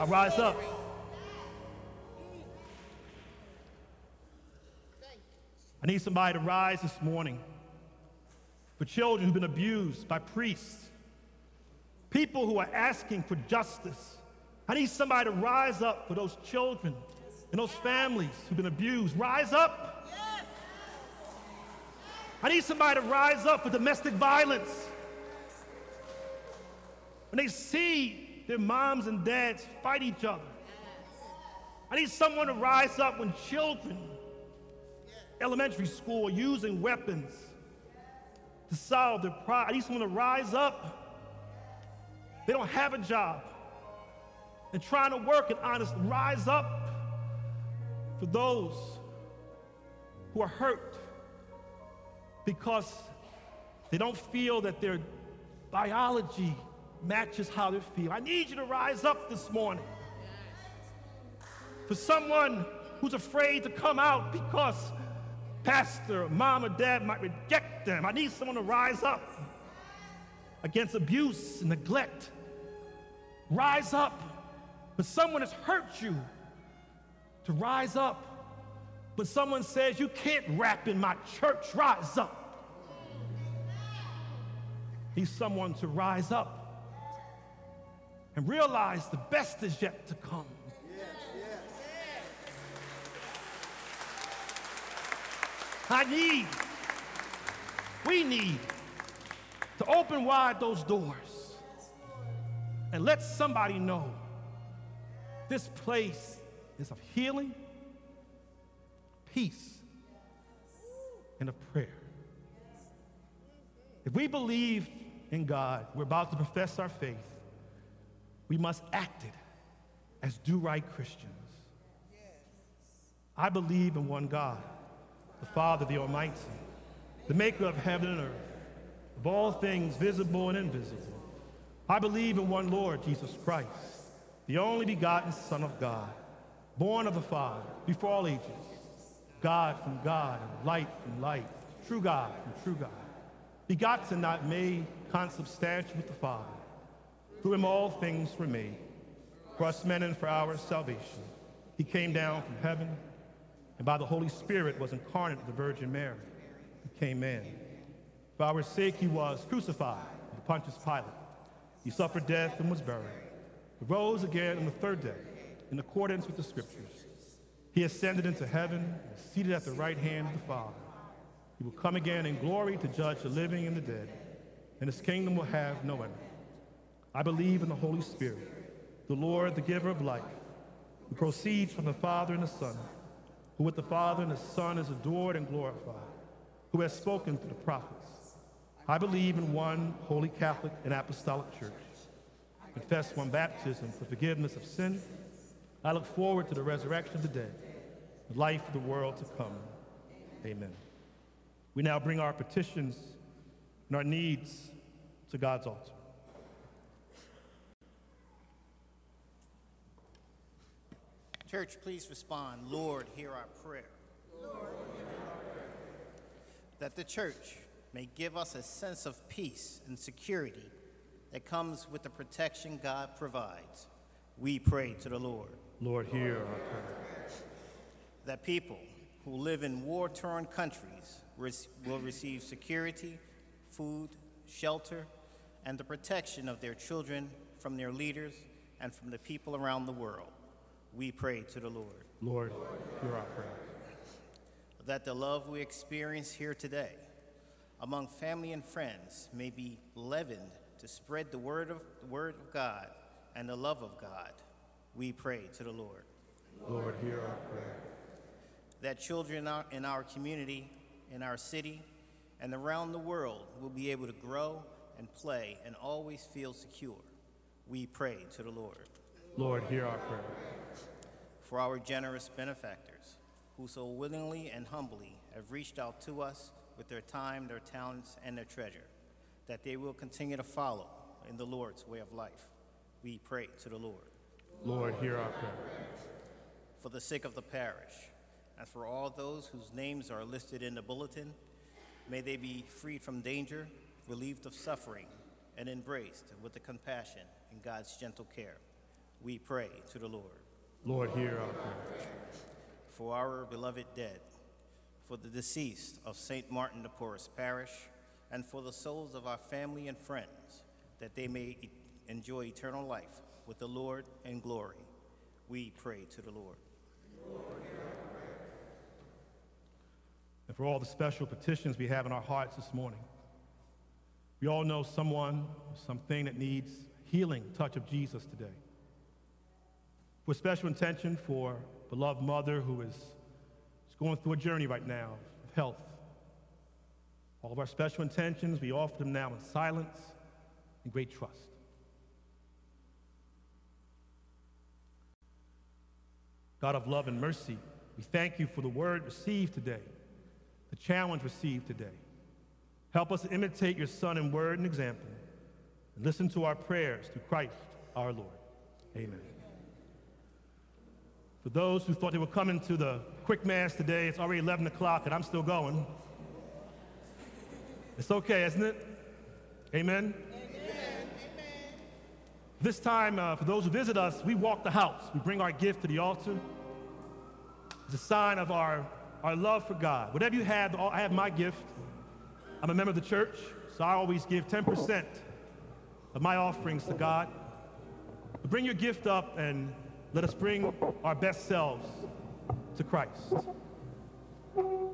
I rise up. I need somebody to rise this morning for children who've been abused by priests, people who are asking for justice. I need somebody to rise up for those children and those families who've been abused. Rise up. I need somebody to rise up for domestic violence. When they see their moms and dads fight each other. I need someone to rise up when children, elementary school, are using weapons to solve their problem. I need someone to rise up. They don't have a job and trying to work and honestly rise up for those who are hurt because they don't feel that their biology matches how they feel. I need you to rise up this morning. For someone who's afraid to come out because pastor, mom, or dad might reject them. I need someone to rise up against abuse and neglect. Rise up. But someone has hurt you, to rise up. But someone says, you can't rap in my church, rise up. Need someone to rise up and realize the best is yet to come. We need to open wide those doors and let somebody know this place is of healing, peace, and of prayer. If we believe in God, we're about to profess our faith, we must act it as do-right Christians. I believe in one God, the Father, the Almighty, the maker of heaven and earth, of all things visible and invisible. I believe in one Lord, Jesus Christ, the only begotten Son of God, born of the Father, before all ages, God from God, and light from light, true God from true God, begotten, not made, consubstantial with the Father. Through him all things were made. For us men and for our salvation, he came down from heaven, and by the Holy Spirit was incarnate of the Virgin Mary. He came man. For our sake he was crucified with Pontius Pilate. He suffered death and was buried. He rose again on the third day, in accordance with the Scriptures. He ascended into heaven and is seated at the right hand of the Father. He will come again in glory to judge the living and the dead, and his kingdom will have no end. I believe in the Holy Spirit, the Lord, the giver of life, who proceeds from the Father and the Son, who with the Father and the Son is adored and glorified, who has spoken through the prophets. I believe in one holy Catholic and apostolic church. I confess one baptism for forgiveness of sin. I look forward to the resurrection of the dead, the life of the world to come. Amen. We now bring our petitions and our needs to God's altar. Church, please respond, Lord, hear our prayer. Lord, hear our prayer. That the church may give us a sense of peace and security that comes with the protection God provides. We pray to the Lord. Lord, hear our prayer. That people who live in war-torn countries will receive security, food, shelter, and the protection of their children from their leaders and from the people around the world. We pray to the Lord. Lord, hear our prayer. That the love we experience here today among family and friends may be leavened to spread the word of God and the love of God. We pray to the Lord. Lord, hear our prayer. That children in our community, in our city, and around the world will be able to grow and play and always feel secure. We pray to the Lord. Lord, hear our prayer. For our generous benefactors, who so willingly and humbly have reached out to us with their time, their talents, and their treasure, that they will continue to follow in the Lord's way of life. We pray to the Lord. Lord, hear our prayer. For the sick of the parish, and for all those whose names are listed in the bulletin, may they be freed from danger, relieved of suffering, and embraced with the compassion in God's gentle care. We pray to the Lord. Lord, hear our prayer. For our beloved dead, for the deceased of St. Martin de Porres Parish, and for the souls of our family and friends, that they may enjoy eternal life with the Lord in glory, we pray to the Lord. And for all the special petitions we have in our hearts this morning, we all know someone, something that needs healing touch of Jesus today. With special intention for a beloved mother who is going through a journey right now of health. All of our special intentions, we offer them now in silence and great trust. God of love and mercy, we thank you for the word received today, the challenge received today. Help us to imitate your Son in word and example, and listen to our prayers through Christ our Lord. Amen. For those who thought they were coming to the quick mass today, it's already 11 o'clock and I'm still going. It's okay, isn't it? Amen? Amen. This time, for those who visit us, we walk the house. We bring our gift to the altar. It's a sign of our love for God. Whatever you have, I have my gift. I'm a member of the church, so I always give 10% of my offerings to God. But bring your gift up and let us bring our best selves to Christ.